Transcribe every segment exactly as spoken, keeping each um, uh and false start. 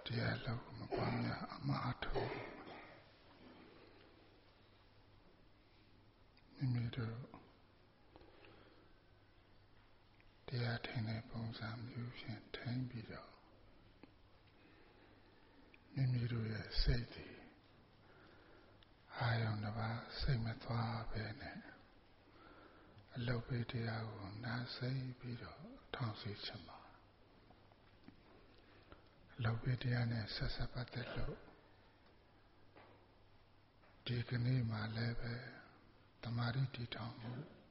တရားလောက်မပွားများအမှားထုတ်မိမိတို့တရားထင်တဲ့ပုံစံမျိုးဖြင့်ထိန်းပြီးတော့မိမိတို့ရဲ့စိတ်တွေအာယုန်တစ်ပါးစိတ်မသွားပဲနဲ့အလုပ်ပေးတရားကိုနားစိတ်ပြီးတော့ထောင်စီချင်ပါအလုပ်ပေးတရားနဲ့ဆက်ဆက်ပတ်သက်လို့ဒီကနေ့မှလည်းပဲတမာရီတည်ထောင်မှု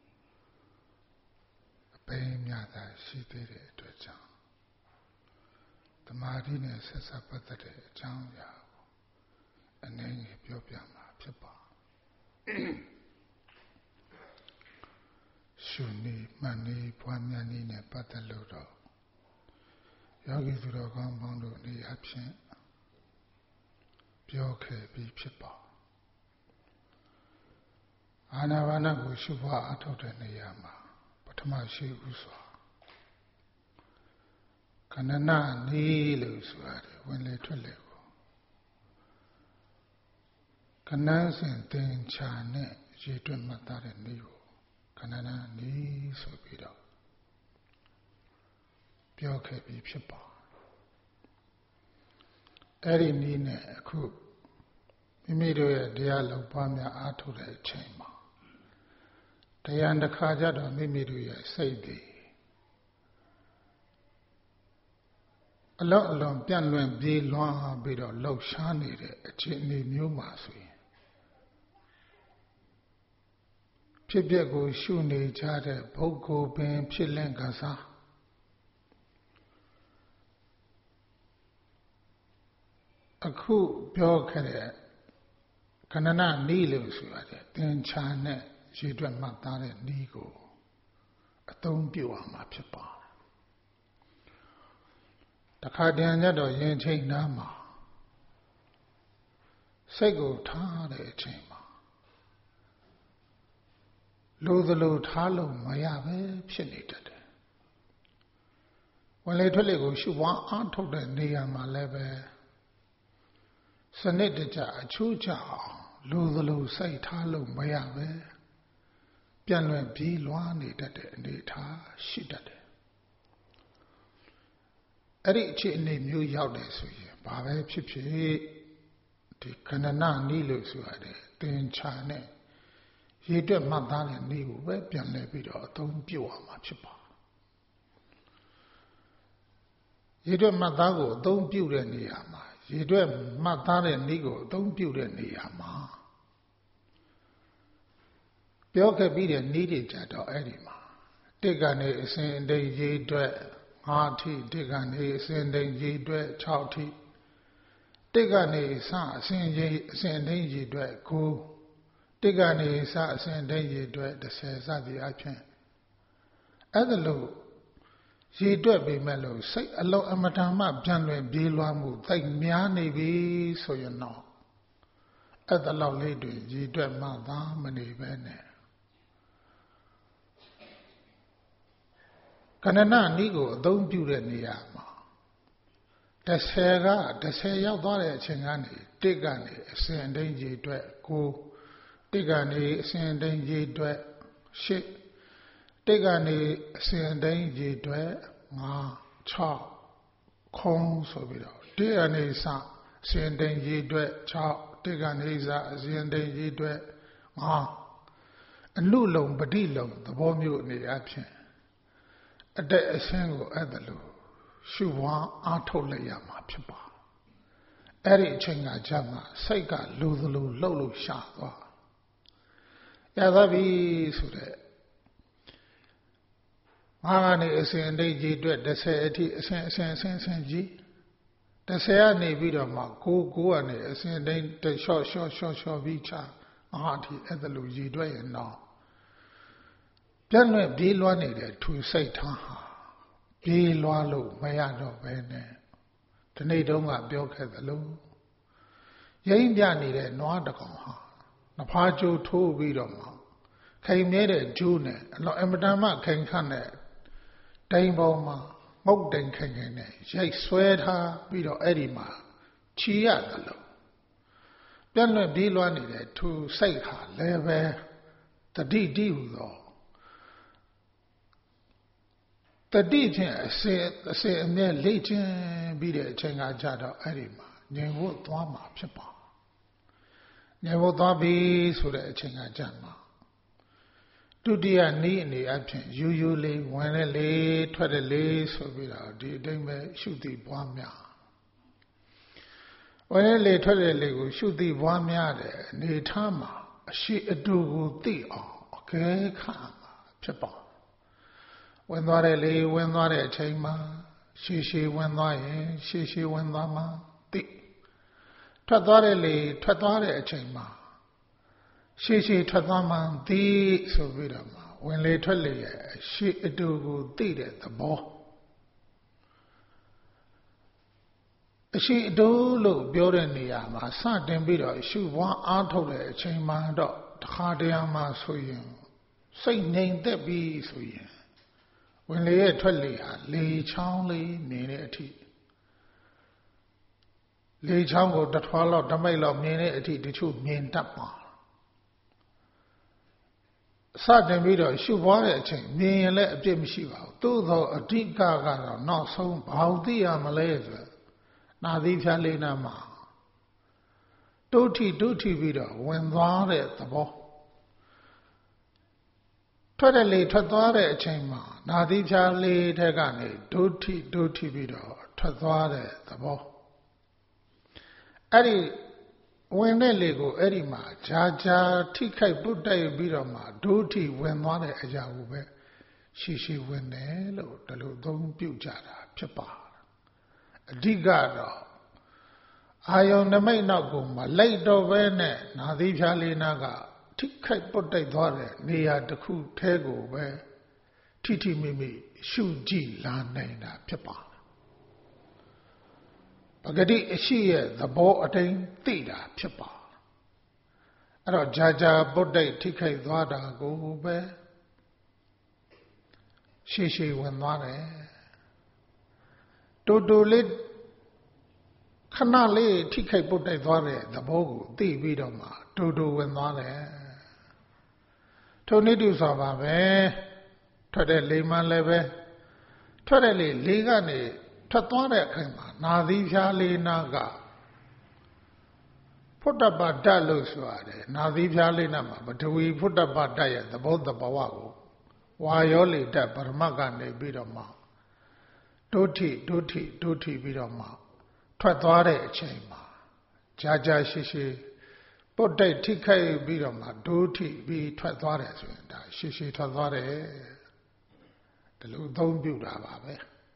အပိမ်းများသာရှိသေးတဲ့အတွက်ကြောင့်တမာရီနဲ့ဆက်ဆက်ပတ်သက်တဲ့အကြောင်းအရာကိုအနည်းငယ်ပြောပြမှာဖြစ်ပါရှုနေမှန်နေပွားများနေနဲ့ပတ်သက်လို့တော့ယောဂီသူတော်ကောင်းပေါင်းတို့နေအဖြစ်ပြောခဲ့ပြီးဖြစ်ပါအာနာပါနကိုရှုပွားအထောက်တဲ့နေရာမှာပထမရှိဥစွာခဏနာနေလို့ဆိုရတယ်ဝင်လေထွက်လေကိုခဏစဉ်သင်္ချာနဲ့ရေတွက်မှတ်သားတဲ့နေကိုခဏနာနေဆိုပြီးတော့ပြောခဲ့ပြီးဖြစ်ပါအဲ့ဒီနည်းနဲ့အခုမိမိတို့ရဲ့တရားလောက်ပွားများအားထုတ်တဲ့အချိန်မှာတရားတစ်ခါကြတော့မိမိတို့ရဲ့စိတ်တွေအလော့အလွန်ပြန့်လွင့်ပြေးလွှားပြီးတော့လှုပ်ရှားနေတဲ့အခြေအနေမျိုးမှာဆိုရင်ဖြစ်ပျက်ကိုရှုနေကြတဲ့ပုဂ္ဂိုလ်ပင်ဖြစ်လင့်ကစားအခုပြောခဲ့တဲ့ခဏနာနီးလို့ဆိုရတယ်သင်္ချာနဲ့ရေတွက်မှတ်သားတဲ့နီးကိုအသုံးပြုရမှာဖြစ်ပါတယ်တခါတည်းကြတော့ရင်ချိန်နားမှာစိတ်ကိုထားတဲ့အချိန်မှာလိုသလိုထားလို့မရပဲဖြစ်နေတတ်တယ်ဝင်လေထွက်လေကိုရှုပွားအားထုတ်တဲ့နေရာမှာလည်းပဲစနစ်တကျအချိုးကျအောင်လိုသလိုစိတ်ထားလို့မရပဲပြန့်လွင့်ပြီးလွှားနေတတ်တဲ့အနေအထားရှိတတ်တယ်အဲ့ဒီအခြေအနေမျိုးရောက်တယ်ဆိုရင်ဘာပဲဖြစ်ဖြစ်ဒီခဏနာနီးလို့ဆိုရတယ်သင်္ချာနဲ့ရေတွက်မှတ်သားတဲ့နီးကိုပဲပြန်လဲပြီးတော့အသုံးပြုရမှာဖြစ်ပါရေတွက်မှတ်သားကိုအသုံးပြုတဲ့နေရာမှာရေတွက်မှတ်သားတဲ့နီးကိုအသုံးပြုတဲ့နေရာမှာပြောခဲ့ပြီးတဲ့နီးတွေကြတော့အဲ့ဒီမှာတစ်ကနေအစဉ်အတိတ်ရေတွက်ငါးထိတစ်ကနေအစဉ်အတိတ်ရေတွက်ခြောက်ထိတစ်ကနေစအစဉ်ရေအစဉ်အတိတ်ရေတွက်ကိုတစ်ကနေစအစဉ်အတိတ်ရေတွက်တစ်ဆယ်စသည်အဖြစ်အဲ့ဒါလို့ရေတွက်ပေမဲ့လို့စိတ်အလုံးအမတန်မှပြန်လွင်ပြေးလွှားမှုသိပ်များနေပြီဆိုရင်တော့အဲ့ဒါလောက်လေးတွေရေတွက်မှသာမနေပဲနဲ့ကဏနာနီးကိုအသုံးပြုတဲ့နေရာမှာတစ်ဆယ်ကတစ်ဆယ်ရောက်သွားတဲ့အချိန်ကနေတစ်ကနေအစဉ်အတိတ်ရေတွက်ကိုတစ်ကနေအစဉ်အတိတ်ရေတွက်ရှစ်တစ်ကနေအစဉ်အတိတ်ရေတွက်ငါးခြောက်ခုံးဆိုပြီးတော့တစ်ကနေစအစဉ်အတိတ်ရေတွက်ခြောက်တစ်ကနေစအစဉ်အတိတ်ရေတွက်ငါးအနုလုံပဋိလုံသဘောမျိုးအနေအချင်းအတက်အဆင်းကိုအဲ့ဒါလို့ရှုပွားအားထုတ်လိုက်ရမှာဖြစ်ပါအဲ့ဒီအချိန်ကကြာမှစိတ်ကလူသလိုလှုပ်လို့ရှာသွားရသပြီဆိုတဲ့ငါကနေအစဉ်အတိတ်ကြီးအတွက်တစ်ဆယ်အထိအစဉ်အစဉ်အစဉ်အစဉ်ကြီးတစ်ဆယ်ကနေပြီးတော့မှကိုကိုကနေအစဉ်အတိတ်တလျှော့လျှော့လျှော့လျှော့ပြီးချငါအထိအဲ့ဒါလို့ရည်တွက်ရင်တော့ပြန့်လွင့်ပြေးလွှားနေတဲ့ထူစိတ်ထားဟာပြေးလွှားလို့မရတော့ပဲနဲ့ဒီနေ့တုန်းကပြောခဲ့သလိုရိမ့်ပြနေတဲ့နွားတကောင်ဟာနဖားကျိုးထိုးပြီးတော့မှခိုင်မြဲတဲ့ကျိုးနဲ့အလောအမတန်မှခိုင်ခန့်တဲ့တိုင်ပေါ်မှာငုတ်တိုင်ခိုင်ခိုင်နဲ့ရိုက်ဆွဲထားပြီးတော့အဲ့ဒီမှာချီရတယ်လို့ပြန့်လွင့်ပြီးလွှမ်းနေတဲ့သူစိတ်ဟာလည်းပဲတတိတိဟူသောတတိဖြင့်အစေအစေအမြဲလေ့ကျင့်ပြီးတဲ့အချိန်ကကြတော့အဲ့ဒီမှာငြိမ်ဖို့သွားမှာဖြစ်ပါငြိမ်ဖို့သွားပြီဆိုတဲ့အချိန်ကကြမှာဒုတိယနည်းအနေအချင်းယူယူလေးဝင်တဲ့လေးထွက်တဲ့လေးဆိုပြီးတော့ဒီအတိုင်းပဲရှုသိပွားများဝင်တဲ့လေးထွက်တဲ့လေးကိုရှုသိပွားများတဲ့အနေထားမှာအရှိအတူကိုသိအောင်အကဲခတ်မှာဖြစ်ပါဝင်သွားတဲ့လေဝင်သွားတဲ့အချိန်မှာရှည်ရှည်ဝင်သွားရင်ရှည်ရှည်ဝင်သွားမှာသိထွက်သွားတဲ့လေထွက်သွားတဲ့အချိန်မှာရှည်ရှည်ထွက်သွားမှသိဆိုပြီးတော့မှဝင်လေထွက်လေရဲ့ရှည်အတူကိုသိတဲ့သဘောအရှိအတူလို့ပြောတဲ့နေရာမှာစတင်ပြီးတော့ရှုပွားအားထုတ်တဲ့အချိန်မှာတော့တခါတရံမှာဆိုရင်စိတ်ငြိမ်သက်ပြီးဆိုရင်ဝင်လေရဲ့ထွက်လေဟာလေချောင်းလေးနေတဲ့အထိလေချောင်းကိုတထွားလောက်တမိတ်လောက်မြင်တဲ့အထိတချို့မြင်တတ်ပါစတင်ပြီးတော့ရှုပွားတဲ့အချိန်မြင်ရင်လည်းအပြစ်မရှိပါဘူးသို့သောအဓိကကတော့နောက်ဆုံးဘာလို့သိရမလဲဆိုနာသီးဖြားလေးနာမှာတုဋ္ဌိတုဋ္ဌိပြီးတော့ဝင်သွားတဲ့သဘောထွက်တဲ့လေထွက်သွားတဲ့အချိန်မှာနာသီးဖြားလေးထက်ကနေဒုဋ္ဌိဒုဋ္ဌိပြီးတော့ထွက်သွားတဲ့သဘောအဲ့ဒီဝင်တဲ့လေကိုအဲ့ဒီမှာဂျာဂျာထိခိုက်ပုတ်တိုက်ပြီးတော့မှဒုဋ္ဌိဝင်သွားတဲ့အရာကိုပဲရှည်ရှည်ဝင်တယ်လို့ဒီလိုသုံးပြုကြတာဖြစ်ပါတယ်အဓိကတော့အာယုန်နမိတ်နောက်ကိုမလိုက်တော့ပဲနဲ့နာသီးဖြားလေးနာကထိခိုက်ပုတ်တိုက်သွားတဲ့နေရာတစ်ခုแท้ကိုပဲထိထိမိမိရှုကြည့်လာနိုင်တာဖြစ်ပါတယ်ပဂတိအရှိရဲ့သဘောအတိုင်းသိတာဖြစ်ပါတယ်အဲ့တော့ဂျာဂျာပုတ်တိုက်ထိခိုက်သွားတာကိုပဲရှည်ရှည်ဝင်သွားတယ်တူတူလေးခဏလေးထိခိုက်ပုတ်တိုက်သွားတဲ့သဘောကိုသိပြီးတော့မှတူတူဝင်သွားတယ်ထုံနည်းတူစွာပါပဲထွက်တဲ့လေမှလည်းပဲထွက်တဲ့လေလေကနေထွက်သွားတဲ့အခါမှာနာသီးဖြားလေးနာကဖုတ္တပတ္တလို့ဆိုရတယ်နာသီးဖြားလေးနာမှာပထဝီဖုတ္တပတ္တရဲ့သဘောတဘာဝကိုဝါယောလေတ္တပရမတ်ကနေပြီးတော့မှဒုဋ္ဌိဒုဋ္ဌိဒုဋ္ဌိပြီးတော့မှထွက်သွားတဲ့အချိန်မှာကြာကြာရှည်ရှည်ပုတ်တိုက်ထိခိုက်ပြီးတော့မှဒုဋ္ဌိပြီးထွက်သွားတယ်ဆိုရင်ဒါရှည်ရှည်ထွက်သွားတယ်ဒီလိုသုံးပြုတာပါပဲ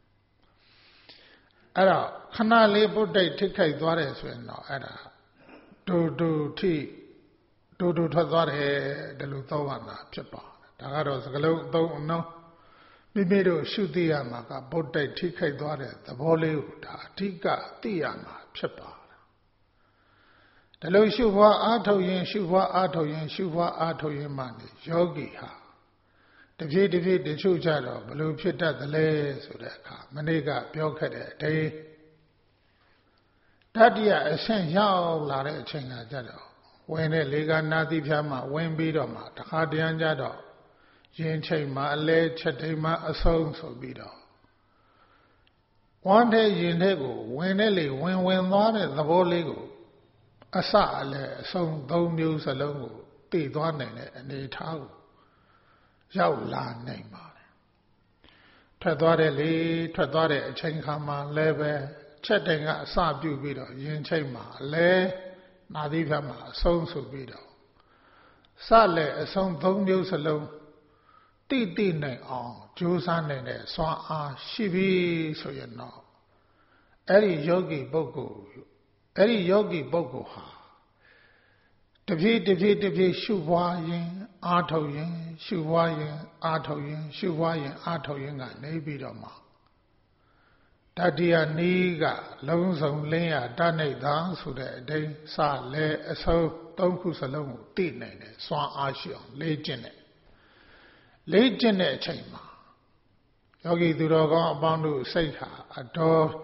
အဲ့တော့ခဏလေးပုတ်တိုက်ထိခိုက်သွားတယ်ဆိုရင်တော့အဲ့ဒါဒုဒုထိဒုဒုထွက်သွားတယ်ဒီလိုသုံးရတာဖြစ်ပါတယ်ဒါကတော့စကလုံးသုံးအောင်မိမိတို့ရှုသိရမှာကပုတ်တိုက်ထိခိုက်သွားတဲ့သဘောလေးကိုဒါအဓိကသိရမှာဖြစ်ပါတယ်ဒါလို့ရှုဖွာအားထုတ်ရင်ရှုဖွာအားထုတ်ရင်ရှုဖွာအားထုတ်ရင်မှနေယောဂီဟာတဖြည်းတဖြည်းတချို့ကြတော့ဘလို့ဖြစ်တတ်သလဲဆိုတဲ့အခါမနေ့ကပြောခဲ့တဲ့အတိုင်းတတိယအဆင့်ရောက်လာတဲ့အချိန်ကကြတော့ဝင်တဲ့လေကနာသီးဖြားမှဝင်ပြီးတော့မှတခါတရံကြတော့ရင်ချိန်မှာအလဲချက်ထိန်မှာအဆုံးဆိုပြီးတော့ဝမ်းထဲရင်ထဲကိုဝင်တဲ့လေဝင်ဝင်သွားတဲ့သဘောလေးကိုအစအလဲအဆုံးသုံးမျိုးစလုံးကိုသိသွားနိုင်တဲ့အနေအထားကိုရောက်လာနိုင်ပါတယ်ထွက်သွားတဲ့လေထွက်သွားတဲ့အချိန်ခါမှာလည်းပဲချက်တိုင်ကအစပြုပြီးတော့ရင်ချိန်မှာအလဲနာသီးဖြားမှာအဆုံးဆိုပြီးတော့စလည်းအဆုံးသုံးမျိုးစလုံးတိတိနိုင်အောင်ကြိုးစားနိုင်တဲ့စွမ်းအားရှိပြီဆိုရင်တော့အဲ့ဒီယောဂီပုဂ္ဂိုလ်အဲ့ဒီယောဂီပုဂ္ဂိုလ်ဟာတဖြည်းတဖြည်းတဖြည်းရှုပွားရင်အားထုတ်ရင်ရှုပွားရင်အားထုတ်ရင်ရှုပွားရင်အားထုတ်ရင်ကနေပြီးတော့မှတတိယနီးကလုံးစုံလင်းရတဏိဋ္ဌာဆိုတဲ့အတိုင်းစလဲအဆုံးသုံးခုစလုံးကိုသိနိုင်တယ်စွမ်းအားရှိအောင်လေ့ကျင့်တယ်လေ့ကျင့်တဲ့အချိန်မှာယောဂီသူတော်ကောင်းအပေါင်းတို့စိတ်ဟာအတော်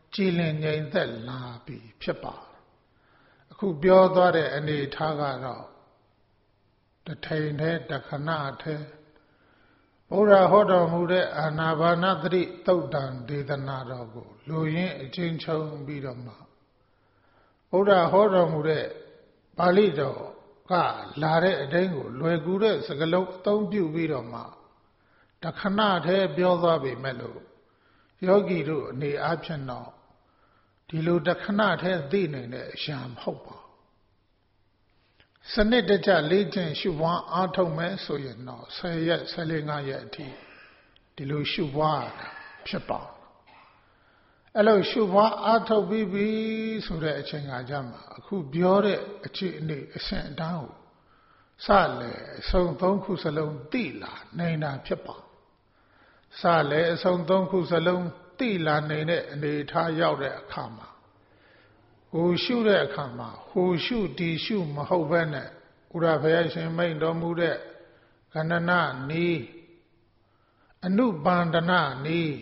ကြည်လင်ငြိမ်သက်လာပြီဖြစ်ပါအခုပြောသွားတဲ့အနေထားကတော့တထိန်တဲ့တခဏတဲ့ဘုရားဟောတော်မူတဲ့အာနာပါနသတိသုတ်တံဒေသနာတော်ကိုလူရင်းအချင်းချုပ်ပြီးတော့မှဘုရားဟောတော်မူတဲ့ပါဠိတော်ကလာတဲ့အတိုင်းကိုလွယ်ကူတဲ့စကားလုံးအသုံးပြုပြီးတော့မှတခဏတည်းပြောသွားပြီမဲ့လို့ယောဂီတို့အနေအားဖြင့်တော့ဒီလိုတခဏတည်းသိနိုင်တဲ့အရာမဟုတ်ပါဘူးစနစ်တကျလေ့ကျင့်ရှုပွားအားထုတ်မယ်ဆိုရင်တော့ဆယ်ရက်ဆယ်လေးငါးရက်အထိဒီလိုရှုပွားဖြစ်ပါအဲ့လိုရှုပွားအားထုတ်ပြီးပြီဆိုတဲ့အချိန်ကကြမှာအခုပြောတဲ့အခြေအနေအစဉ်အတန်းကိုစလေအဆုံးသုံးခုစလုံးသိလာနိုင်တာဖြစ်ပါစလေအဆုံးသုံးခုစလုံးသိလာနိုင်တဲ့အနေထားရောက်တဲ့အခါမှာဟိုရှုတဲ့အခါမှာဟိုရှုဒီရှုမဟုတ်ဘဲနဲ့ဥရဘုရားရှင်မိန့်တော်မူတဲ့ကဏ္ဍနာနီးအနုပန္ဒနာနီး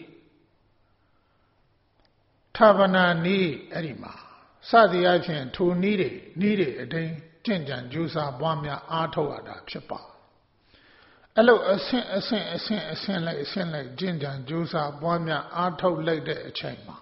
ထဗနာနီးအဲ့ဒီမှာစသည်အချင်းထိုနီးတွေနီးတွေအတိုင်းကြင်ကြံကြိုးစားပွားများအားထုတ်ရတာဖြစ်ပါအဲ့လိုအဆင့်အဆင့်အဆင့်အဆင့်လိုက်အဆင့်လိုက်ကြင်ကြံကြိုးစားပွားများအားထုတ်လိုက်တဲ့အချိန်မှာ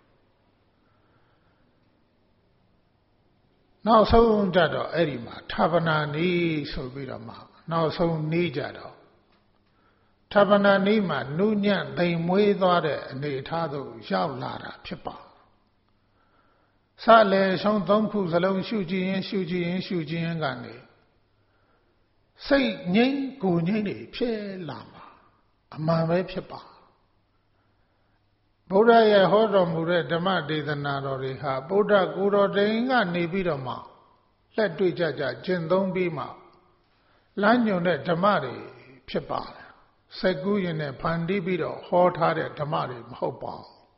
နောက်ဆုံးကြတော့အဲ့ဒီမှာထဗနာနီးဆိုပြီးတော့မှနောက်ဆုံးနီးကြတော့ထဗနာနီးမှာနုညံ့သိမ်မွေးသွားတဲ့အနေအထားသို့ရောက်လာတာဖြစ်ပါစလေဆုံးသုံးခုစလုံးရှုကြည့်ရင်ရှုကြည့်ရင်ရှုကြည့်ရင်ကနေစိတ်ငြိမ်းကိုငြိမ်းနေဖြစ်လာမှာအမှန်ပဲဖြစ်ပါဗုဒ္ဓရဲ့ဟောတော်မူတဲ့ဓမ္မဒေသနာတော်တွေဟာဗုဒ္ဓကိုယ်တော်တိုင်ကနေပြီးတော့မှလက်တွေ့ကြကြကျင့်သုံးပြီးမှလမ်းညွန်တဲ့ဓမ္မတွေဖြစ်ပါတယ်စက်ကူးရင်နဲ့ဖန်တီးပြီးတော့ဟောထားတဲ့ဓမ္မတွေမဟုတ်ပါ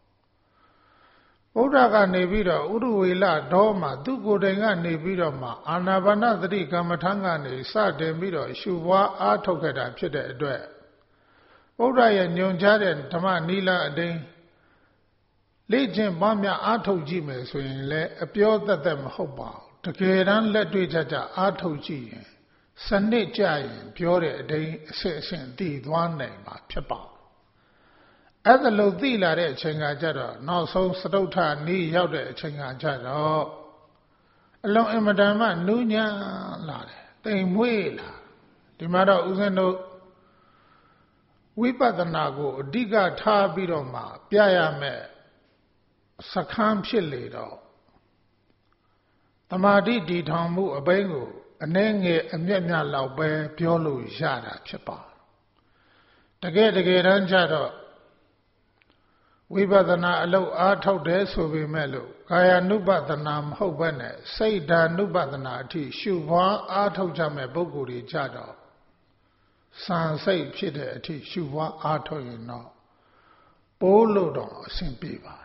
ဘူးဗုဒ္ဓကနေပြီးတော့ဥရဝေလတော်မှာသူကိုယ်တိုင်ကနေပြီးတော့မှအာနာပါနသတိကမ္မထာကနေစတင်ပြီးတော့ရှုပွားအားထုတ်ခဲ့တာဖြစ်တဲ့အတွက်ဗုဒ္ဓရဲ့ညွန်ကြားတဲ့ဓမ္မနိလအတိုင်းလေ့ကျင့်ပွားများအားထုတ်ကြည့်မယ်ဆိုရင်လည်းအပြောသက်သက်မဟုတ်ပါဘူးတကယ်တမ်းလက်တွေ့ကြကြအားထုတ်ကြည့်ရင်စနစ်ကြရင်ပြောတဲ့အတိုင်းအစစ်အဆင့်သိသွားနိုင်မှာဖြစ်ပါအဲ့ဒါလို့သိလာတဲ့အချိန်ကကြတော့နောက်ဆုံးစတုထနီးရောက်တဲ့အချိန်ကကြတော့အလုံးအင်မတန်မှနူးညံ့လာတယ်တိမ်မွေးလာဒီမှာတော့ဦးဇင်းတို့ဝိပဿနာကိုအဓိကထားပြီးတော့မှပြရမယ်စခန်းဖြစ်လေတော့သမာဓိတည်ထောင်မှုအပိုင်းကိုအနည်းငယ်အမျက်မျက်လောက်ပဲပြောလို့ရတာဖြစ်ပါတကယ်တကယ်တမ်းကျတော့ဝိပဿနာအလုပ်အားထုတ်တယ်ဆိုပေမဲ့လို့ကာယ ानु ပဒနာမဟုတ်ဘဲနဲ့စိတ်ဓာ ानु ပဒနာအထိရှုပွားအားထုတ်ကြမဲ့ပုဂ္ဂိုလ်တွေကြတော့စံစိတ်ဖြစ်တဲ့အထိရှုပွားအားထုတ်ရင်တော့ပိုးလို့တော့အဆင်ပြေပါတယ်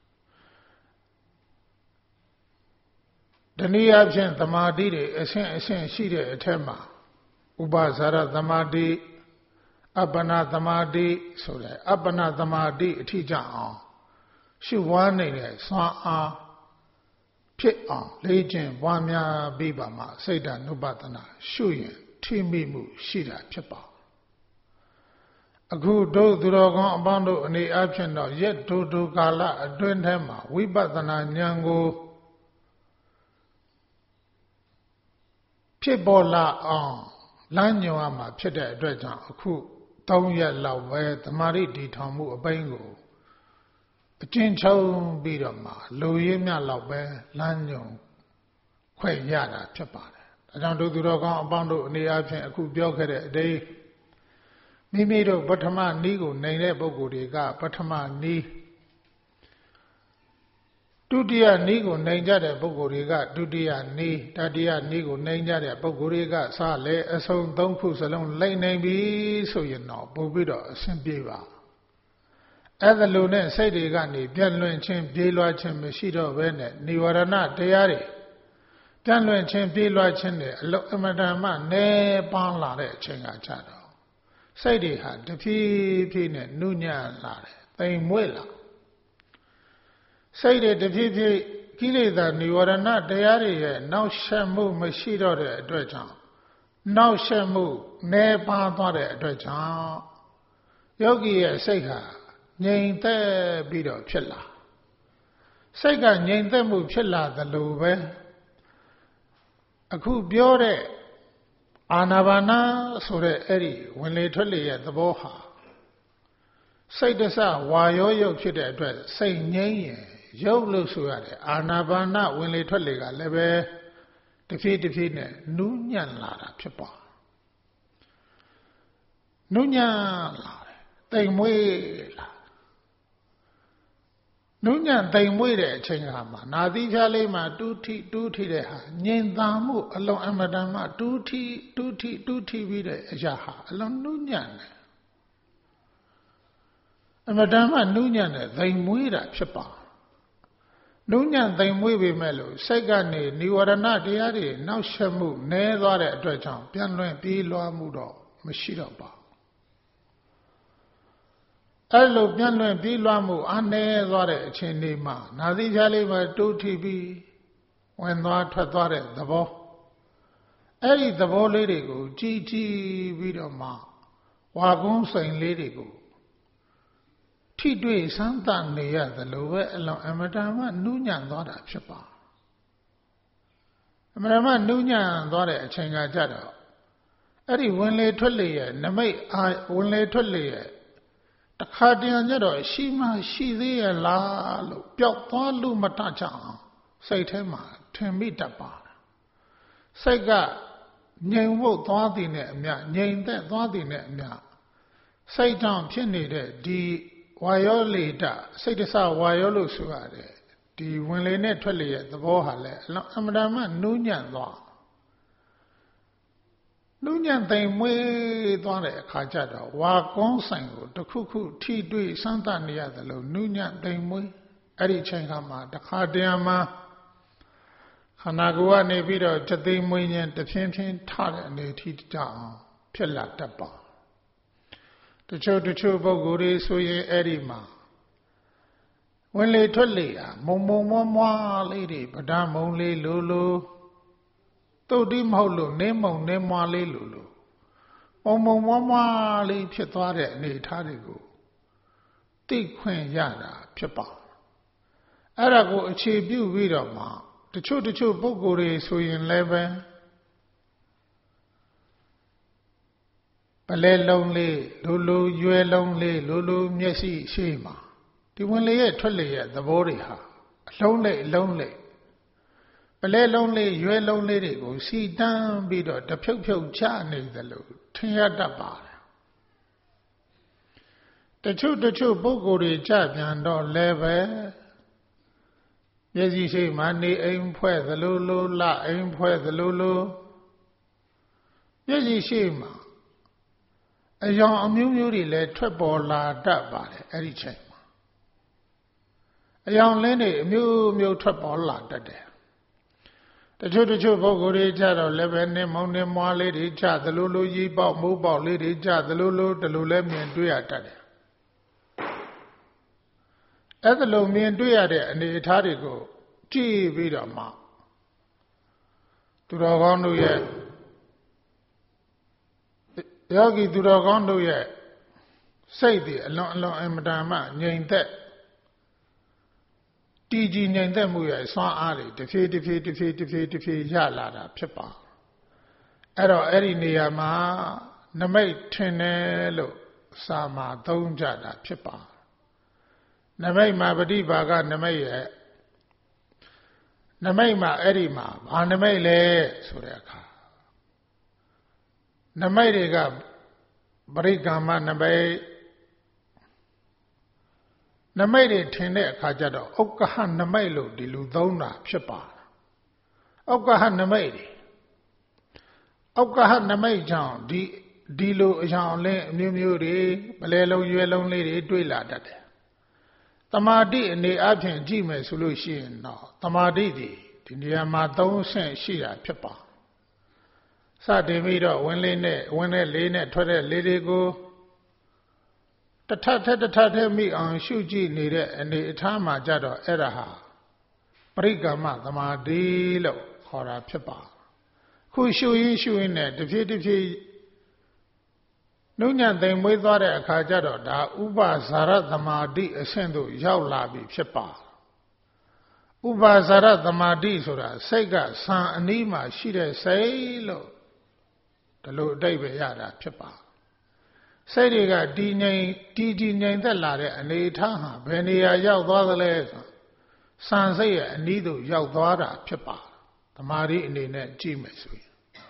တနည်းအားဖြင့်သမာဓိတွေအဆင့်အဆင့်ရှိတဲ့အထက်မှာဥပဇာရသမာဓိအပ္ပနာသမာဓိဆိုတဲ့အပ္ပနာသမာဓိအထိကြအောင်ရှုပွားနေတဲ့စွမ်းအားဖြစ်အောင်လေ့ကျင့်ပွားများပြီးပါမှစိတ်ဓာတ်နုပဒနာရှုရင်ထိမိမှုရှိတာဖြစ်ပါအခုတို့သူတော်ကောင်းအပေါင်းတို့အနေအချင်းတော့ရက်ဒုဒုကာလအတွင်းထဲမှာဝိပဿနာဉာဏ်ကိုဖြစ်ပေါ်လာအောင်လမ်းညွှန်ရမှာဖြစ်တဲ့အတွက်ကြောင့်အခုသုံးရက်လောက်ပဲသမာဓိတည်ထောင်မှုအပိုင်းကိုအကျဉ်းချုပ်ပြီးတော့မှလူရင်းမြလောက်ပဲလမ်းညွှန်ခွင့်ရတာဖြစ်ပါတယ်။ဒါကြောင့်တို့သူတော်ကောင်းအပေါင်းတို့အနေအချင်းအခုပြောခဲ့တဲ့အတိုင်းမိမိတို့ပထမနီးကိုနိုင်တဲ့ပုဂ္ဂိုလ်တွေကပထမနီးဒုတိယနီးကိုနိုင်ကြတဲ့ပုဂ္ဂိုလ်တွေကဒုတိယနီးတတိယနီးကိုနိုင်ကြတဲ့ပုဂ္ဂိုလ်တွေကစလဲအစုံသုံးခုစလုံးလိုက်နိုင်ပြီဆိုရင်တော့ပို့ပြီးတော့အဆင်ပြေပါအဲ့ဒါလိုနဲ့စိတ်တွေကနေပြန့်လွင့်ခြင်းပြေးလွှားခြင်းမရှိတော့ဘဲနဲ့និဝရဏတရားတွေပြန့်လွင့်ခြင်းပြေးလွှားခြင်းတွေအလုံးအမတန်မှနဲပန်းလာတဲ့အချိန်ကကြတော့စိတ်တွေဟာတဖြည်းဖြည်းနဲ့နုညံ့လာတယ်တိမ်မွေ့လာစိတ်တွေတဖြည်းဖြည်းကိလေသာនិဝရဏတရားတွေရဲ့နောက်ဆက်မှုမရှိတော့တဲ့အတွက်ကြောင့်နောက်ဆက်မှုနည်းပါးသွားတဲ့အတွက်ကြောင့်ယောဂီရဲ့စိတ်ဟာငြိမ်သက်ပြီးတော့ဖြစ်လာစိတ်ကငြိမ်သက်မှုဖြစ်လာသလိုပဲအခုပြောတဲ့အာနာပါနာဆိုတဲ့အဲ့ဒီဝင်လေထွက်လေရဲ့သဘောဟာစိတ်တဆဝါရောယုတ်ဖြစ်တဲ့အတွက်စိတ်ငြိမ်းရင်ရုပ်လို့ဆိုရတယ်အာနာပါနဝင်လေထွက်လေကလည်းပဲတဖြည်းတဖြည်းနဲ့နူးညံ့လာတာဖြစ်ပါနူးညံ့လာတယ်တိမ်မွေးလာနူးညံ့တိမ်မွေးတဲ့အချိန်ခါမှာနာသီးဖြားလေးမှာတူးထိတူးထိတဲ့ဟာငြိမ်သာမှုအလွန်အမတန်မှတူးထိတူးထိတူးထိပြီးတဲ့အရာဟာအလွန်နူးညံ့တယ်အမတန်မှနူးညံ့တဲ့တိမ်မွေးတာဖြစ်ပါနုညံ့သိမ်မွေးပေမဲ့လို့စိတ်ကနေនិဝရဏတရားတွေနောက်ဆက်မှုနည်းသွားတဲ့အတွက်ကြောင့်ပြန်လွင်ပြေးလွှားမှုတော့မရှိတော့ပါအဲ့လိုပြန်လွင်ပြေးလွှားမှုအနည်းသွားတဲ့အချိန်လေးမှာနာသီးဖြားလေးမှာတိုးထိပြီးဝင်သွားထွက်သွားတဲ့သဘောအဲ့ဒီသဘောလေးတွေကိုကြည်ကြည်ပြီးတော့မှဝါကုန်းစိန်လေးတွေကိုထိတွေ့စမ်းသပ်နေရသလိုပဲအလွန်အမတန်မှနူးညံ့သွားတာဖြစ်ပါအမတန်မှနူးညံ့သွားတဲ့အချိန်ကကြတော့အဲ့ဒီဝင်လေထွက်လေရဲ့နမိတ်အာဝင်လေထွက်လေရဲ့တခါတည်းကျတော့ရှိမှရှိသေးရဲ့လားလို့ပျောက်သွားလို့မတတ်ကြအောင်စိတ်ထဲမှာထင်မိတတ်ပါစိတ်ကငြိမ်ဖို့သွားသည်နဲ့အမျှငြိမ်သက်သွားသည်နဲ့အမျှစိတ်ကြောင့်ဖြစ်နေတဲ့ဒီဝါယောလေတစိတ်တဆဝါယောလို့ဆိုရတယ်ဒီဝင်လေနဲ့ထွက်လေရဲ့သဘောဟာလဲအလွန်အမတန်မှနူးညံ့သွားနူးညံ့သိမ်မွေးသွားတဲ့အခါကျတော့ဝါကုန်းဆိုင်ကိုတစ်ခုခုထိတွေ့စမ်းသပ်နေရတယ်လို့နူးညံ့သိမ်မွေးအဲ့ဒီချိန်ခါမှာတခါတည်းမှာခန္ဓာကိုယ်ကနေပြီးတော့တသိမ်မွေးခြင်းတဖြင်းဖြင်းထတဲ့အနေထိကြအောင်ဖြစ်လာတတ်ပါတချို့တချို့ပုဂ္ဂိုလ်တွေဆိုရင်အဲ့ဒီမှာဝင်လေထွက်လေဟာမုံမုံမွားမွားလေးတွေဗဒမုံလေးလိုလိုတုတ်တိမဟုတ်လို့နင်းမုံနင်းမွားလေးလိုလိုမုံမုံမွားမွားလေးဖြစ်သွားတဲ့အနေအထားတွေကိုသိခွင့်ရတာဖြစ်ပါအဲ့ဒါကိုအခြေပြုပြီးတော့မှတချို့တချို့ပုဂ္ဂိုလ်တွေဆိုရင်လည်းပဲပလဲလုံးလေးလိုလိုရွယ်လုံးလေးလိုလိုမျက်စိရှိမှာဒီဝင်လေရဲ့ထွက်လေရဲ့သဘောတွေဟာအလုံးလေးအလုံးလေးပလဲလုံးလေးရွယ်လုံးလေးတွေကိုစီတန်းပြီးတော့တဖြုတ်ဖြုတ်ချနေသလိုထင်ရတတ်ပါတယ်တချို့တချို့ပုဂ္ဂိုလ်တွေကြပြန်တော့လည်းပဲမျက်စိရှိမှနေအိမ်ဖွဲ့သလိုလိုလအိမ်ဖွဲ့သလိုလိုမျက်စိရှိမှအယောင်အမျိုးမျိုးတွေလည်းထွက်ပေါ်လာတတ်ပါတယ်အဲ့ဒီချိန်မှာအယောင်လင်းတွေအမျိုးမျိုးထွက်ပေါ်လာတတ်တယ်တချို့တချို့ပုဂ္ဂိုလ်တွေကြတော့လည်းပဲနဲ့မောင်းနဲ့မွားလေးတွေကြသလိုလိုကြီးပေါက်မိုးပေါက်လေးတွေကြသလိုလိုတလူလည်းမြင်တွေ့ရတတ်တယ်အဲ့ဒါလိုမြင်တွေ့ရတဲ့အနေအထားတွေကိုကြည့်ပြီးတော့မှသူတော်ကောင်းတို့ရဲ့ယောဂီသူတော်ကောင်းတို့ရဲ့စိတ်တွေအလွန်အလွန်အမတန်မှငြိမ်သက်တည်ကြည်ငြိမ်သက်မှုရဲ့စွမ်းအားတွေတစ်ဖြည်းတစ်ဖြည်းတစ်ဖြည်းတစ်ဖြည်းတစ်ဖြည်းရလာတာဖြစ်ပါအဲ့တော့အဲ့ဒီနေရာမှာနမိတ်ထင်တယ်လို့စာမှာသုံးကြတာဖြစ်ပါနမိတ်မှာပฏิဘာကနမိတ်ရဲ့နမိတ်မှာအဲ့ဒီမှာဘာနမိတ်လဲဆိုတဲ့အခါနမိတ်တွေကပရိက္ခမနမိတ်နမိတ်တွေထင်တဲ့အခါကျတော့ဥက္ကဟနမိတ်လို့ဒီလိုသုံးတာဖြစ်ပါဥက္ကဟနမိတ်တွေဥက္ကဟနမိတ်ကြောင့်ဒီဒီလိုအကြောင်းလင်းအမျိုးမျိုးတွေပလဲလုံးရွယ်လုံးလေးတွေတွေ့လာတတ်တယ်တမာတိအနေအချင်းကြည့်မယ်ဆိုလို့ရှိရင်တော့တမာတိဒီဒီနေရာမှာသုံးဆင့်ရှိတာဖြစ်ပါစတင်ပြီးတော့ဝင်လေးနဲ့ဝင်တဲ့လေးနဲ့ထွက်တဲ့လေးတွေကိုတထက်ထက်တထက်ထက်မိအောင်ရှုကြည့်နေတဲ့အနေအထားမှာကြတော့အဲ့ဒါဟာပရိက္ခမသမာဓိလို့ခေါ်တာဖြစ်ပါခုရှုရင်းရှုရင်းနဲ့တဖြည်းတဖြည်းနှုတ်ညံသိမ်မွေးသွားတဲ့အခါကျတော့ဒါဥပဇာရသမာဓိအဆင့်သို့ရောက်လာပြီဖြစ်ပါဥပဇာရသမာဓိဆိုတာစိတ်ကဆံအနီးမှာရှိတဲ့စိတ်လို့ဒီလိုအဓိပ္ပာယ်ရတာဖြစ်ပါစိတ်တွေကတည်ငြိမ်တည်တည်ငြိမ်သက်လာတဲ့အနေအထားဟာဘယ်နေရာရောက်သွားသလဲဆိုဆံစိတ်ရဲ့အနီးသို့ရောက်သွားတာဖြစ်ပါသမာဓိအနေနဲ့ကြည့်မယ်ဆိုရင်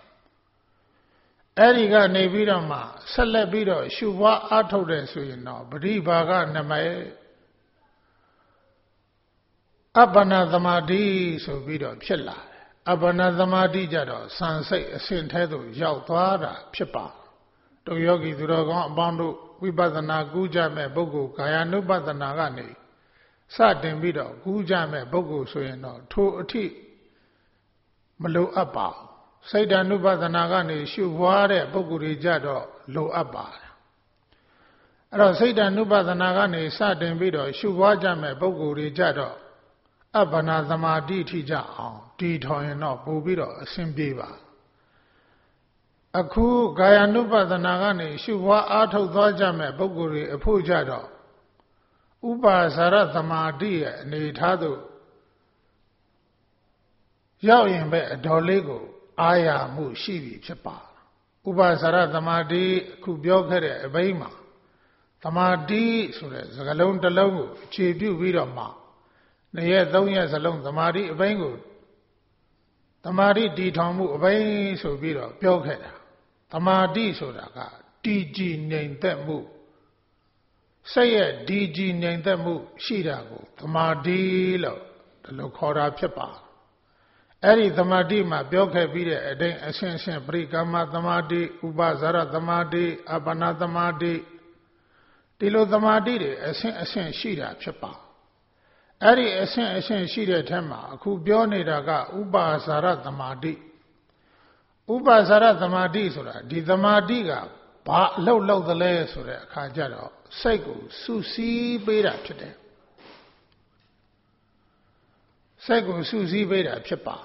အဲ့ဒီကနေပြီးတော့မှဆက်လက်ပြီးတော့ရှုပွားအားထုတ်တယ်ဆိုရင်တော့ပရိဘာဂနမေအပ္ပနာသမာဓိဆိုပြီးတော့ဖြစ်လာတယ်အပ္ပနာသမာဓိကြတော့ဆံစိတ်အစဉ်ထဲသို့ရောက်သွားတာဖြစ်ပါတို့ယောဂီသူတော်ကောင်းအပေါင်းတို့ဝိပဿနာကူးကြမဲ့ပုဂ္ဂိုလ်ကာယ ानु ပဿနာကနေစတင်ပြီးတော့ကူးကြမဲ့ပုဂ္ဂိုလ်ဆိုရင်တော့ထိုအထိမလိုအပ်ပါဘူးစိတ်ဓာ ानु ပဿနာကနေရှုပွားတဲ့ပုဂ္ဂိုလ်တွေကြတော့လိုအပ်ပါတယ်အဲ့တော့စိတ်ဓာ ानु ပဿနာကနေစတင်ပြီးတော့ရှုပွားကြမဲ့ပုဂ္ဂိုလ်တွေကြတော့အပ္ပနာသမာဓိထိကြအောင်တည်ထောင်ရင်တော့ပို့ပြီးတော့အဆင်ပြေပါအခုကာယ ानु ပဿနာကနေရှုပွားအားထုတ်သွားကြမဲ့ပုဂ္ဂိုလ်တွေအဖို့ကြတော့ဥပါဇာရသမာဓိရဲ့အနေထားသို့ရောက်ရင်ပဲအတော်လေးကိုအာရမှုရှိပြီဖြစ်ပါဥပါဇာရသမာဓိအခုပြောခဲ့တဲ့အဘိဓမ္မာသမာဓိဆိုတဲ့စကားလုံးတစ်လုံးကိုအခြေပြုပြီးတော့မှနှစ်ရက်သုံးရက်စလုံးသမာဓိအဘိဓမ္ကိုသမာဓိတည်ထောင်မှုအဘိဓမ္ဆိုပြီးတော့ပြောခဲ့တာသမာဓိဆိုတာကတည်ကြည်ငြိမ်သက်မှုစိတ်ရဲ့တည်ကြည်ငြိမ်သက်မှုရှိတာကိုသမာဓိလို့ဒီလိုခေါ်တာဖြစ်ပါအဲ့ဒီသမာဓိမှာပြောခဲ့ပြီးတဲ့အတိုင်းအရှင်းရှင်းပရိကမ္မသမာဓိဥပဇာရသမာဓိအပ္ပနာသမာဓိဒီလိုသမာဓိတွေအရှင်းအရှင်းရှိတာဖြစ်ပါအဲ့ဒီအရှင်းအရှင်းရှိတဲ့ထက်မှာအခုပြောနေတာကဥပဇာရသမာဓိဥပဇာရသမာဓိဆိုတာဒီသမာဓိကဘာအလုပ်လုပ်သလဲဆိုတဲ့အခါကျတော့စိတ်ကိုစုစည်းပေးတာဖြစ်တယ်စိတ်ကိုစုစည်းပေးတာဖြစ်ပါ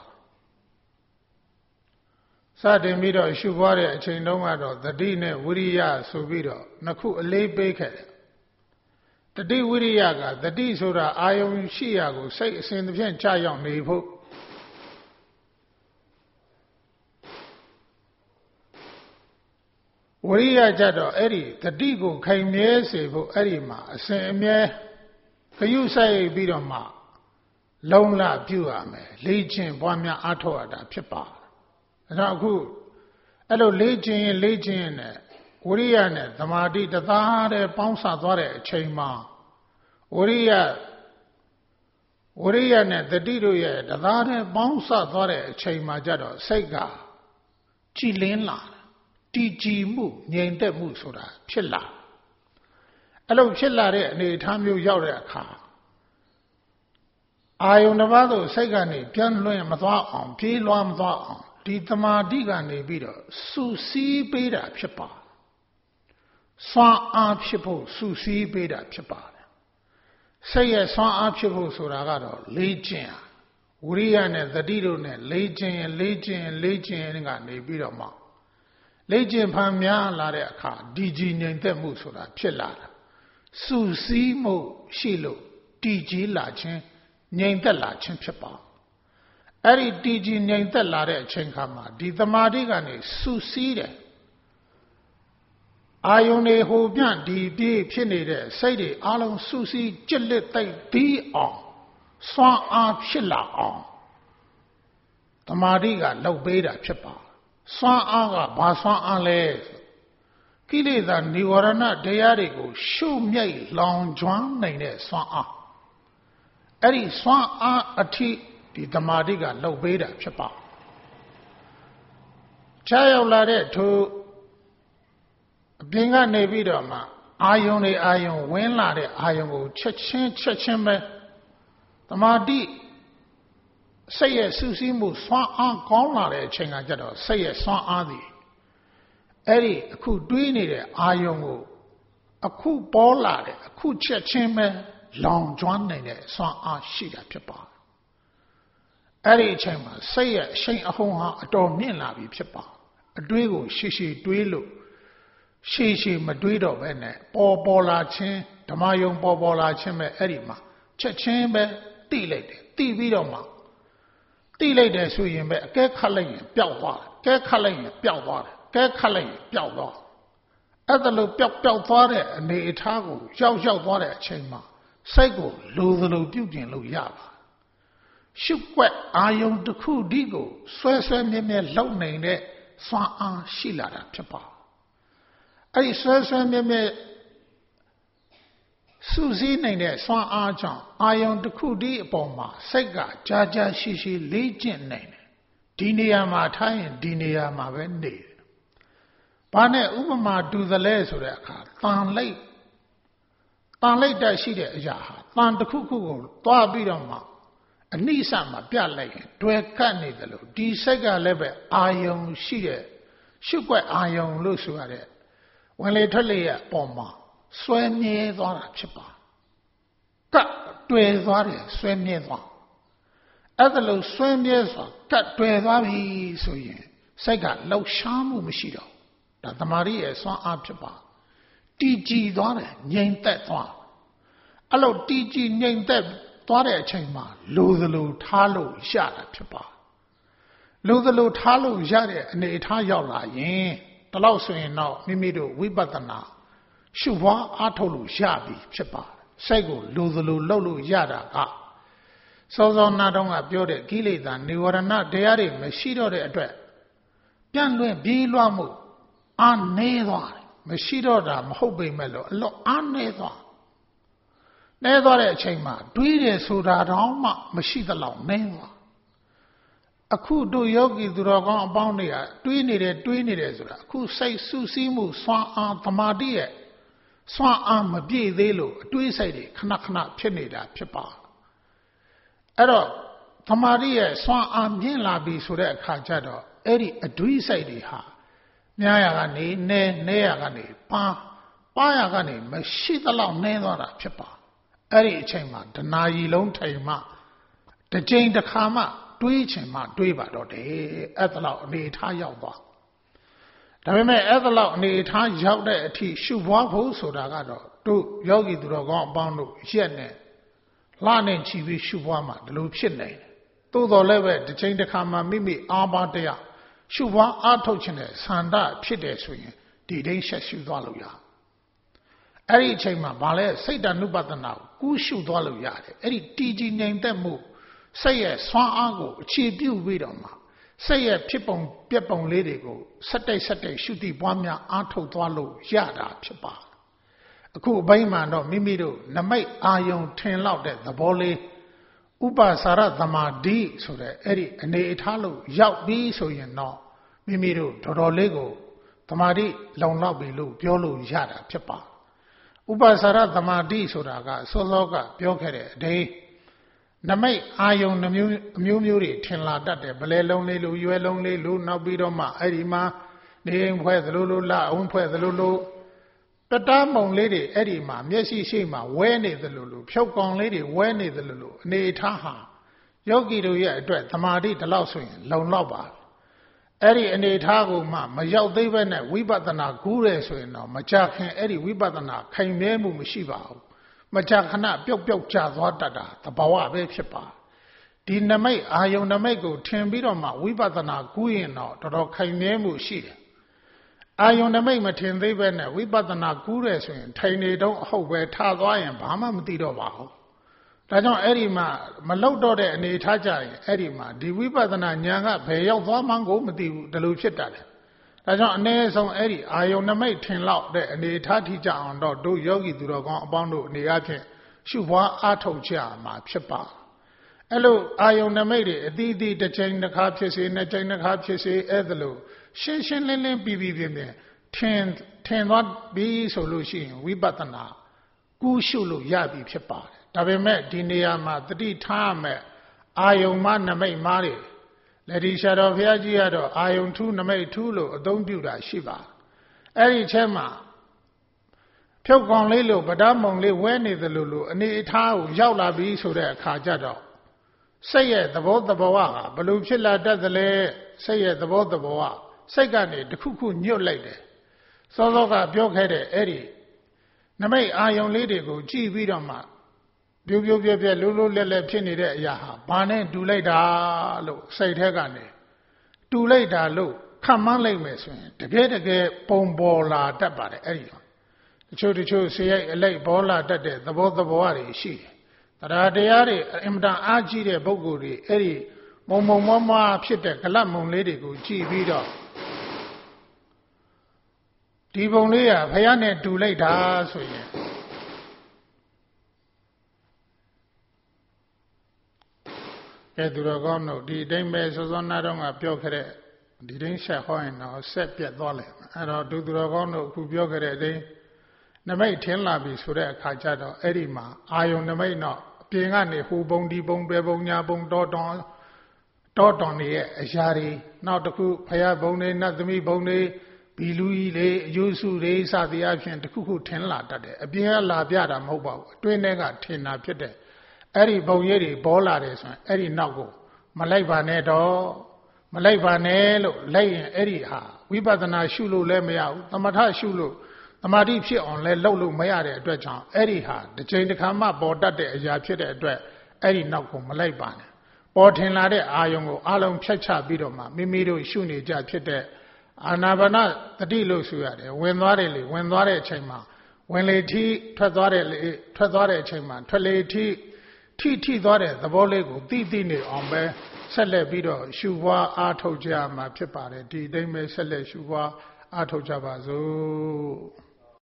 စတင်ပြီးတော့ရှုပွားတဲ့အချိန်တုန်းကတော့တတိနဲ့ဝိရိယဆိုပြီးတော့နှစ်ခုအလေးပေးခဲ့တယ်တတိဝိရိယကတတိဆိုတာအာယုံရှိရာကိုစိတ်အစဉ်တစ်ဖြင့်ကြာရောက်နေဖို့ဝိရိယကြတော့အဲ့ဒီတတိကိုခိုင်မြဲစေဖို့အဲ့ဒီမှာအစဉ်အမြဲခရုစိုက်ပြီးတော့မှလုံလပြုရမယ်လေ့ကျင့်ပွားများအားထုတ်ရတာဖြစ်ပါအဲတော့အခုအဲ့လိုလေ့ကျင့်ရင်လေ့ကျင့်ရင်နဲ့ဝိရိယနဲ့သမာဓိတသားတည်းပေါင်းစပ်သွားတဲ့အချိန်မှာဝိရိယဝိရိယနဲ့တတိတို့ရဲ့တသားတည်းပေါင်းစပ်သွားတဲ့အချိန်မှာကြတော့စိတ်ကကြည်လင်းလာတည်ကြည်မှုငြိမ်သက်မှုဆိုတာဖြစ်လာအဲ့လိုဖြစ်လာတဲ့အနေအထားမျိုးရောက်တဲ့အခါအာယုန်တစ်ပါးသို့စိတ်ကနေပြန်လွှင့်မသွားအောင်ပြေးလွှားမသွားအောင်ဒီသမာဓိကနေပြီးတော့စုစည်းပေးတာဖြစ်ပါစွမ်းအားဖြစ်ဖို့စုစည်းပေးတာဖြစ်ပါတယ်စိတ်ရဲ့စွမ်းအားဖြစ်ဖို့ဆိုတာကတော့လေးကျင့်ဝိရိယနဲ့သတိတို့နဲ့လေးကျင့်ရင်လေးကျင့်ရင်လေးကျင့်ရင်ကနေပြီးတော့မှလေးကျင့်ဖန်များလာတဲ့အခါဒီကြည်ငြိမ်သက်မှုဆိုတာဖြစ်လာတာစုစည်းမှုရှိလို့တည်ကြည်လာခြင်းငြိမ်သက်လာခြင်းဖြစ်ပါအဲ့ဒီတည်ကြည်ငြိမ်သက်လာတဲ့အချိန်ခါမှာဒီသမာဓိကနေစုစည်းတယ်အာယုန်တွေဟိုပြန့်ဒီပြေးဖြစ်နေတဲ့စိတ်တွေအလုံးစုစည်းကြစ်လက်သိပ်ပြီးအောင်စွမ်းအားဖြစ်လာအောင်သမာဓိကလှုပ်ပေးတာဖြစ်ပါစွမ်းအားကဘာစွမ်းအားလဲကိလေသာនិဝရဏတရားတွေကိုရှုမြိတ်လောင်ကျွမ်းနိုင်တဲ့စွမ်းအားအဲ့ဒီစွမ်းအားအထိဒီသမာဓိကလှုပ်ပေးတာဖြစ်ပါချားရောက်လာတဲ့ထိုအပြင်ကနေပြီးတော့မှအာယုန်တွေအာယုန်ဝင်လာတဲ့အာယုန်ကိုချက်ချင်းချက်ချင်းပဲသမာဓိစိတ်ရဲ့စူးစီးမှုစွမ်းအားကောင်းလာတဲ့အချိန်ကကြတော့စိတ်ရဲ့စွမ်းအားသည်အဲ့ဒီအခုတွေးနေတဲ့အာယုန်ကိုအခုပေါ်လာတဲ့အခုချက်ချင်းပဲလောင်ကျွမ်းနေတဲ့စွမ်းအားရှိတာဖြစ်ပါတယ်အဲ့ဒီအချိန်မှာစိတ်ရဲ့အရှိန်အဟုန်ဟာအတော်မြင့်လာပြီဖြစ်ပါတယ်အတွေးကိုရှည်ရှည်တွေးလို့ရှည်ရှည်မတွေးတော့ဘဲနဲ့ပေါ်ပေါ်လာခြင်းဓမ္မယုံပေါ်ပေါ်လာခြင်းပဲအဲ့ဒီမှာချက်ချင်းပဲတိလိုက်တယ်တိပြီးတော့မှတိလိုက်တယ်ဆိုရင်ပဲအကဲခတ်လိုက်ရင်ပျောက်သွားတယ်ကဲခတ်လိုက်ရင်ပျောက်သွားတယ်ကဲခတ်လိုက်ရင်ပျောက်သွားအဲ့ဒါလိုပျောက်ပျောက်သွားတဲ့အနေအထားကိုရောက်ရောက်သွားတဲ့အချိန်မှာစိတ်ကိုလိုသလိုပြုပြင်လို့ရပါရှုွက်အာယုံတစ်ခုဒီကိုဆွဲဆွဲမြဲမြဲလုံနေတဲ့စွမ်းအားရှိလာတာဖြစ်ပါအဲ့ဒီဆွဲဆွဲမြဲမြဲစူးစီးနေတဲ့စွမ်းအားကြောင့်အာယုံတစ်ခုဒီအပေါ်မှာစိတ်ကကြာကြာရှည်ရှည်လေးကျင့်နေတယ်ဒီနေရာမှာထားရင်ဒီနေရာမှာပဲနေတယ်ဘာနဲ့ဥပမာတူသလဲဆိုတဲ့အခါတန်လိုက်တန်လိုက်တက်ရှိတဲ့အရာဟာတန်တစ်ခုခုကိုသွားပြီးတော့မှအနိစ္စမှာပြလိုက်ရင်တွယ်ကပ်နေတယ်လို့ဒီစိတ်ကလည်းပဲအာယုံရှိတဲ့ရှုွက်အာယုံလို့ဆိုရတဲ့ဝင်လေထွက်လေရဲ့အပေါ်မှာဆွဲမြဲသွားတာဖြစ်ပါကပ်တွယ်သွားတယ်ဆွဲမြဲသွားအဲ့ဒါလို့ဆွဲမြဲစွာကပ်တွယ်သွားပြီဆိုရင်စိတ်ကလှုပ်ရှားမှုမရှိတော့ဒါတမာရီရဲ့စွမ်းအားဖြစ်ပါတည်ကြည်သွားတယ်ငြိမ်သက်သွားအဲ့လိုတည်ကြည်ငြိမ်သက်သွားတဲ့အချိန်မှာလိုသလိုထားလို့ရတာဖြစ်ပါလိုသလိုထားလို့ရတဲ့အနေအထားရောက်လာရင်ဒီလောက်ဆိုရင်တော့မိမိတို့ဝိပဿနာရှုပွားအားထုတ်လို့ရပြီဖြစ်ပါစိတ်ကိုလိုသလိုလှုပ်လို့ရတာကစောစောနာတော့ကပြောတဲ့ကိလေသာនិဝရဏတရားတွေမရှိတော့တဲ့အတွက်ပြန့်လွင့်ပြေးလွှားမှုအားနည်းသွားတယ်မရှိတော့တာမဟုတ်ပေမဲ့လို့အလောအားနည်းသွားနည်းသွားတဲ့အချိန်မှာတွေးတယ်ဆိုတာတော့မှမရှိသလောက်နည်းသွားအခုတို့ယောဂီသူတော်ကောင်းအပေါင်းတွေကတွေးနေတယ်တွေးနေတယ်ဆိုတာအခုစိတ်စုစည်းမှုစွမ်းအားသမာဓိရဲ့စွမ်းအားမပြည့်သေးလို့အတွေးစိတ်တွေခဏခဏဖြစ်နေတာဖြစ်ပါအဲ့တော့သမာဓိရဲ့စွမ်းအားမြင့်လာပြီဆိုတဲ့အခါကျတော့အဲ့ဒီအတွေးစိတ်တွေဟာများရကနေနဲနဲရကနေပါပါရကနေမရှိသလောက်နည်းသွားတာဖြစ်ပါအဲ့ဒီအချိန်မှာတဏှာကြီးလုံးထိုင်မှတစ်ချိန်တစ်ခါမှတွေးချင်မှတွေးပါတော့တယ်အဲ့ဒါလောက်အနေထားရောက်သွားဒါပေမဲ့အဲ့ဒါလောက်အနေထားရောက်တဲ့အထိရှုပွားဖို့ဆိုတာကတော့တို့ယောဂီသူတော်ကောင်းအပေါင်းတို့ရက်နဲ့လှနဲ့ချီပြီးရှုပွားမှဒီလိုဖြစ်နေတယ်သို့တော်လည်းပဲတစ်ချိန်တစ်ခါမှမိမိအားပါတရားရှုပွားအားထုတ်ခြင်းနဲ့ဆန္ဒဖြစ်တယ်ဆိုရင်ဒီတိုင်းဆက်ရှုသွားလို့ရအဲ့ဒီအချိန်မှာဗာလဲစိတ်တ ानु ပတနာကိုကူးရှုသွားလို့ရတယ်အဲ့ဒီတည်ကြည်ငြိမ်သက်မှုစိတ်ရဲ့စွမ်းအားကိုအခြေပြုပြီးတော့မှစိတ်ရဲ့ဖြစ်ပုံပြက်ပုံလေးတွေကိုစက်တိုက်စက်တိုက်ရှုတိပွားများအားထုတ်သွားလို့ရတာဖြစ်ပါအခုအပိုင်းမှာတော့မိမိတို့နမိတ်အာယုံထင်လောက်တဲ့သဘောလေးဥပစာရသမာဓိဆိုတဲ့အဲ့ဒီအနေအထားလို့ရောက်ပြီးဆိုရင်တော့မိမိတို့တော်တော်လေးကိုသမာဓိလုံလောက်ပြီလို့ပြောလို့ရတာဖြစ်ပါဥပစာရသမာဓိဆိုတာကစောစောကပြောခဲ့တဲ့အတိတ်နမိတ်အာယုံနှမျိုးအမျိုးမျိုးတွေထင်လာတတ်တယ်ဗလဲလုံးလေးလိုရွယ်လုံးလေးလိုနောက်ပြီးတော့မှအဲ့ဒီမှာနေဖွဲ့သလိုလိုလအုံးဖွဲ့သလိုလိုပတားမုံလေးတွေအဲ့ဒီမှာမျက်စိရှိမှဝဲနေသလိုလိုဖြုတ်ကောင်လေးတွေဝဲနေသလိုလိုအနေထားဟာယောဂီတို့ရဲ့အတွက်သမာဓိဒီလောက်ဆိုရင်လုံလောက်ပါအဲ့ဒီအနေထားကိုမှမရောက်သေးပဲနဲ့ဝိပဿနာကူးတယ်ဆိုရင်တော့မကြခင်အဲ့ဒီဝိပဿနာခိုင်မြဲမှုမရှိပါဘူးမကြခဏပျောက်ပျောက်ကျသွားတတ်တာသဘာဝပဲဖြစ်ပါဒီနမိတ်အာယုံနမိတ်ကိုထင်ပြီးတော့မှဝိပဿနာကူးရင်တော့တော်တော်ခိုင်မြဲမှုရှိတယ်အာယုံနမိတ်မထင်သေးပဲနဲ့ဝိပဿနာကူးတယ်ဆိုရင်ထိုင်နေတော့အဟုတ်ပဲထားသွားရင်ဘာမှမသိတော့ပါဘူးဒါကြောင့်အဲ့ဒီမှာမလောက်တော့တဲ့အနေထားကြရင်အဲ့ဒီမှာဒီဝိပဿနာဉာဏ်ကဘယ်ရောက်သွားမှန်းကိုမသိဘူးဒီလိုဖြစ်တတ်တယ်ဒါကြောင့်အ ਨੇ ဆုံးအဲ့ဒီအာယုံနမိတ်ထင်လောက်တဲ့အနေထားထိကြအောင်တော့တို့ယောဂီသူတော်ကောင်းအပေါင်းတို့အနေအချင်းရှုပွားအားထုတ်ကြမှာဖြစ်ပါအဲ့လိုအာယုံနမိတ်တွေအသီးသီးတစ်ချိန်တစ်ခါဖြစ်စေနှစ်ချိန်တစ်ခါဖြစ်စေအဲ့ဒါလို့ရှင်းရှင်းလင်းလင်းပြီးပြီးပြင်းပြင်းထင်ထင်သွားပြီးဆိုလို့ရှိရင်ဝိပဿနာကူးရှုလို့ရပြီဖြစ်ပါတယ်ဒါပေမဲ့ဒီနေရာမှာတတိထားရမယ်အာယုံမနမိတ်မားတွေလက်ဒီရှာတော်ဘုရားကြီးကတော့အာယုံထူးနမိတ်ထူးလို့အသုံးပြုတာရှိပါအဲ့ဒီချက်မှာဖြုတ်ကောင်လေးလို့ဗဒမုံလေးဝဲနေတယ်လို့လို့အနေအထားကိုရောက်လာပြီဆိုတဲ့အခါကျတော့စိတ်ရဲ့သဘောတဘာဝဟာဘလို့ဖြစ်လာတတ်သလဲစိတ်ရဲ့သဘောတဘာဝစိတ်ကနေတစ်ခုခုညွတ်လိုက်တယ်စောစောကပြောခဲ့တဲ့အဲ့ဒီနမိတ်အာယုံလေးတွေကိုကြည့်ပြီးတော့မှပြိုးပြိုးပြက်ပြက်လို့လို့လက်လက်ဖြစ်နေတဲ့အရာဟာဘာနဲ့တူလိုက်တာလို့စိတ်ထဲကနေတူလိုက်တာလို့ခံမှန်းလိုက်မယ်ဆိုရင်တကယ်တကယ်ပုံပေါ်လာတတ်ပါတယ်အဲ့ဒီတချို့တချို့ဆေးရိုက်အလိုက်ပေါ်လာတတ်တဲ့သဘောသဘောတွေရှိတယ်တရားတရားတွေအင်မတန်အားကြီးတဲ့ပုဂ္ဂိုလ်တွေအဲ့ဒီမုံမုံမွားမွားဖြစ်တဲ့ဂလတ်မုံလေးတွေကိုကြည့်ပြီးတော့ဒီပုံလေးကဘုရားနဲ့တူလိုက်တာဆိုရင်ကဲသူတော်ကောင်းတို့ဒီအတိုင်းပဲစောစောနာတော့ကပြောခဲ့တဲ့ဒီတိုင်းဆက်ဟောရင်တော့ဆက်ပြတ်သွားလိမ့်မယ်အဲ့တော့သူသူတော်ကောင်းတို့အခုပြောခဲ့တဲ့အတိုင်းနမိတ်ထင်းလာပြီဆိုတဲ့အခါကျတော့အဲ့ဒီမှာအာယုံနမိတ်တော့အပြင်ကနေဟူပုံဒီပုံပဲပုံညာပုံတောတောင်းတောတောင်းနေရဲ့အရာတွေနောက်တစ်ခုဖရာဘုံတွေနတ်သမီးဘုံတွေဘီလူကြီးတွေအယုစုတွေစသည်အဖြစ်တစ်ခုခုထင်းလာတတ်တယ်အပြင်ကလာပြတာမဟုတ်ပါဘူးအတွင်းထဲကထင်တာဖြစ်တဲ့အဲ့ဒီဘုံရိပ်တွေပေါ်လာတယ်ဆိုရင်အဲ့ဒီနောက်ကိုမလိုက်ပါနဲ့တော့မလိုက်ပါနဲ့လို့လိုက်ရင်အဲ့ဒီဟာဝိပဿနာရှုလို့လည်းမရဘူးသမထရှုလို့သမာဓိဖြစ်အောင်လည်းလုပ်လို့မရတဲ့အတွက်ကြောင့်အဲ့ဒီဟာတစ်ချိန်တစ်ခါမှပေါ်တတ်တဲ့အရာဖြစ်တဲ့အတွက်အဲ့ဒီနောက်ကိုမလိုက်ပါနဲ့ပေါ်ထင်လာတဲ့အာယုံကိုအလုံးဖြတ်ချပြီးတော့မှမိမိတို့ရှုနေကြဖြစ်တဲ့အာနာပါနတတိလို့ဆိုရတယ်ဝင်သွားတယ်လေဝင်သွားတဲ့အချိန်မှာဝင်လေထိထွက်သွားတယ်လေထွက်သွားတဲ့အချိန်မှာထွက်လေထိထိထိသွားတဲ့သဘောလေးကိုသိသိနေအောင်ပဲဆက်လက်ပြီးတော့ရှုပွားအားထုတ်ကြမှာဖြစ်ပါတယ်ဒီအတိုင်းပဲဆက်လက်ရှုပွားအားထုတ်ကြပါစို့